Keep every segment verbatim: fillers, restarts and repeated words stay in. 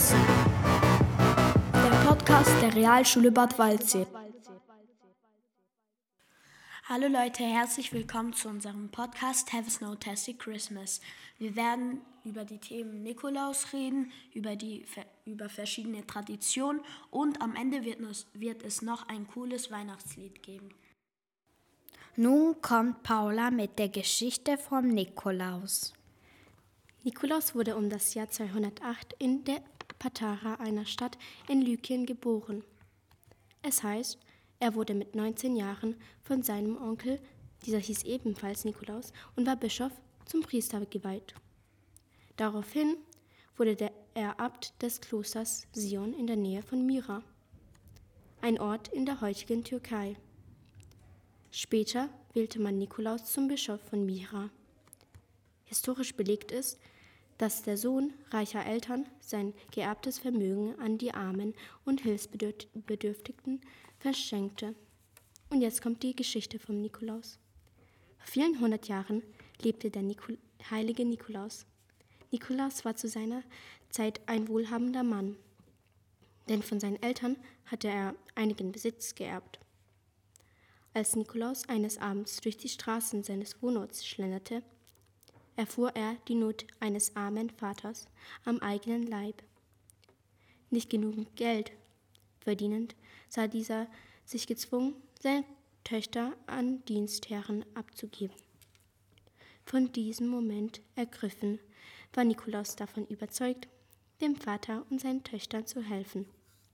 Wissen. Der Podcast der Realschule Bad Waldsee. Hallo Leute, herzlich willkommen zu unserem Podcast Have a Snowtastic Christmas. Wir werden über die Themen Nikolaus reden, über, die, über verschiedene Traditionen und am Ende wird, nos, wird es noch ein cooles Weihnachtslied geben. Nun kommt Paula mit der Geschichte vom Nikolaus. Nikolaus wurde um das Jahr zweihundertacht in der Patara, einer Stadt in Lykien, geboren. Es heißt, er wurde mit neunzehn Jahren von seinem Onkel, dieser hieß ebenfalls Nikolaus und war Bischof, zum Priester geweiht. Daraufhin wurde der, er Abt des Klosters Sion in der Nähe von Myra, ein Ort in der heutigen Türkei. Später wählte man Nikolaus zum Bischof von Myra. Historisch belegt ist, dass der Sohn reicher Eltern sein geerbtes Vermögen an die Armen und Hilfsbedürftigen verschenkte. Und jetzt kommt die Geschichte vom Nikolaus. Vor vielen hundert Jahren lebte der Nikol- heilige Nikolaus. Nikolaus war zu seiner Zeit ein wohlhabender Mann, denn von seinen Eltern hatte er einigen Besitz geerbt. Als Nikolaus eines Abends durch die Straßen seines Wohnorts schlenderte, erfuhr er die Not eines armen Vaters am eigenen Leib. Nicht genügend Geld verdienend, sah dieser sich gezwungen, seine Töchter an Dienstherren abzugeben. Von diesem Moment ergriffen, war Nikolaus davon überzeugt, dem Vater und seinen Töchtern zu helfen.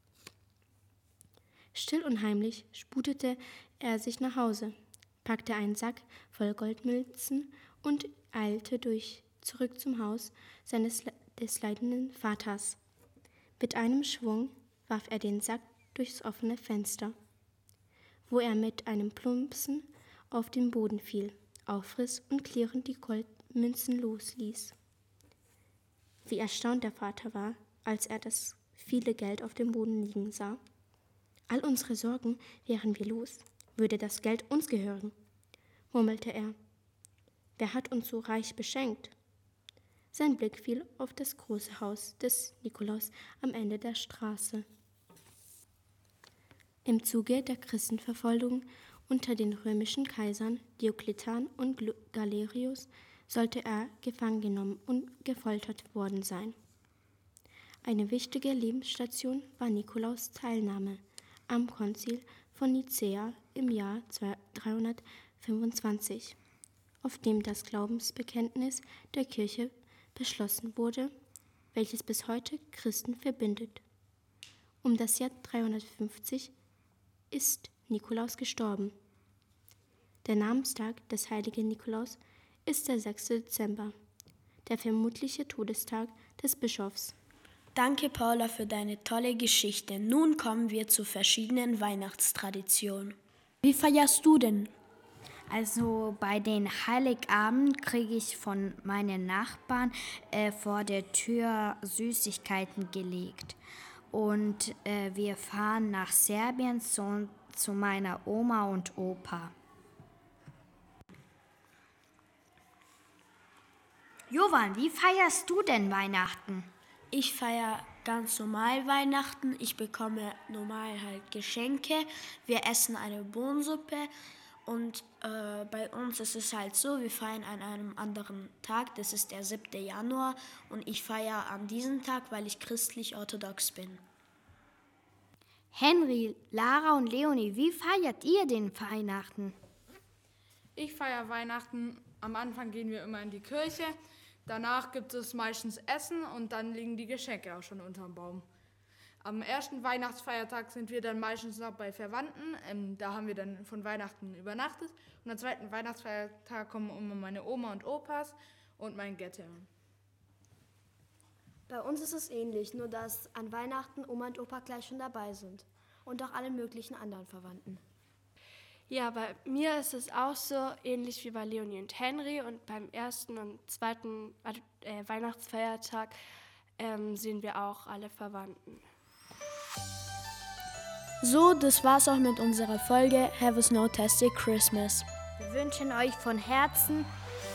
Still und heimlich sputete er sich nach Hause, packte einen Sack voll Goldmünzen und eilte durch zurück zum Haus seines des leidenden Vaters. Mit einem Schwung warf er den Sack durchs offene Fenster, wo er mit einem Plumpsen auf den Boden fiel, aufriss und klirrend die Goldmünzen losließ. Wie erstaunt der Vater war, als er das viele Geld auf dem Boden liegen sah. All unsere Sorgen wären wir los, würde das Geld uns gehören, murmelte er. Wer hat uns so reich beschenkt? Sein Blick fiel auf das große Haus des Nikolaus am Ende der Straße. Im Zuge der Christenverfolgung unter den römischen Kaisern Diokletian und Galerius sollte er gefangen genommen und gefoltert worden sein. Eine wichtige Lebensstation war Nikolaus' Teilnahme am Konzil von Nicäa im Jahr dreihundertfünfundzwanzig, auf dem das Glaubensbekenntnis der Kirche beschlossen wurde, welches bis heute Christen verbindet. Um das Jahr dreihundertfünfzig ist Nikolaus gestorben. Der Namenstag des heiligen Nikolaus ist der sechste Dezember, der vermutliche Todestag des Bischofs. Danke, Paula, für deine tolle Geschichte. Nun kommen wir zu verschiedenen Weihnachtstraditionen. Wie feierst du denn? Also bei den Heiligabend kriege ich von meinen Nachbarn äh, vor der Tür Süßigkeiten gelegt. Und äh, wir fahren nach Serbien zu, zu meiner Oma und Opa. Jovan, wie feierst du denn Weihnachten? Ich feiere ganz normal Weihnachten. Ich bekomme normal halt Geschenke. Wir essen eine Bohnensuppe. Und äh, bei uns ist es halt so, wir feiern an einem anderen Tag, das ist der siebte Januar und ich feiere an diesem Tag, weil ich christlich-orthodox bin. Henry, Lara und Leonie, wie feiert ihr den Weihnachten? Ich feiere Weihnachten, am Anfang gehen wir immer in die Kirche, danach gibt es meistens Essen und dann liegen die Geschenke auch schon unterm Baum. Am ersten Weihnachtsfeiertag sind wir dann meistens noch bei Verwandten, ähm, da haben wir dann von Weihnachten übernachtet. Und am zweiten Weihnachtsfeiertag kommen immer meine Oma und Opas und mein Gatte. Bei uns ist es ähnlich, nur dass an Weihnachten Oma und Opa gleich schon dabei sind und auch alle möglichen anderen Verwandten. Ja, bei mir ist es auch so ähnlich wie bei Leonie und Henry und beim ersten und zweiten äh, Weihnachtsfeiertag ähm, sehen wir auch alle Verwandten. So, das war's auch mit unserer Folge Have a Snowtastic Christmas. Wir wünschen euch von Herzen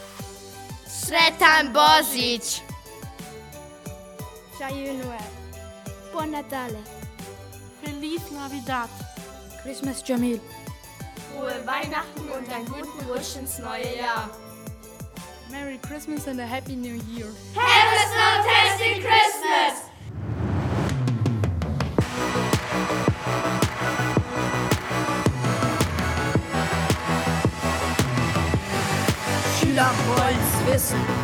Sretan Božić! Joyeux Noël! Buon Natale. Feliz Navidad. Christmas Jamil. Frohe Weihnachten und einen guten Rutsch ins neue Jahr. Merry Christmas and a Happy New Year. Have a fantastic Christmas! Schüler wollt's wissen.